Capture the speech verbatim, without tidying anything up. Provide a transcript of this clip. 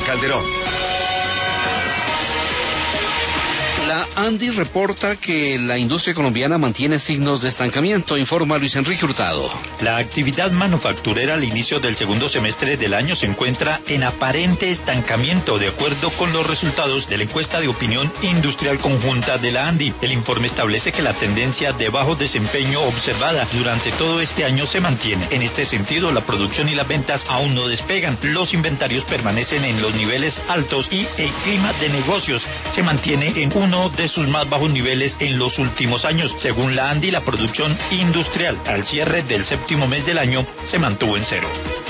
Calderón. La ANDI reporta que la industria colombiana mantiene signos de estancamiento, informa Luis Enrique Hurtado. La actividad manufacturera al inicio del segundo semestre del año se encuentra en aparente estancamiento, de acuerdo con los resultados de la encuesta de opinión industrial conjunta de la ANDI. El informe establece que la tendencia de bajo desempeño observada durante todo este año se mantiene. En este sentido, la producción y las ventas aún no despegan, los inventarios permanecen en los niveles altos y el clima de negocios se mantiene en uno de sus más bajos niveles en los últimos años. Según la ANDI, la producción industrial al cierre del séptimo mes del año se mantuvo en cero.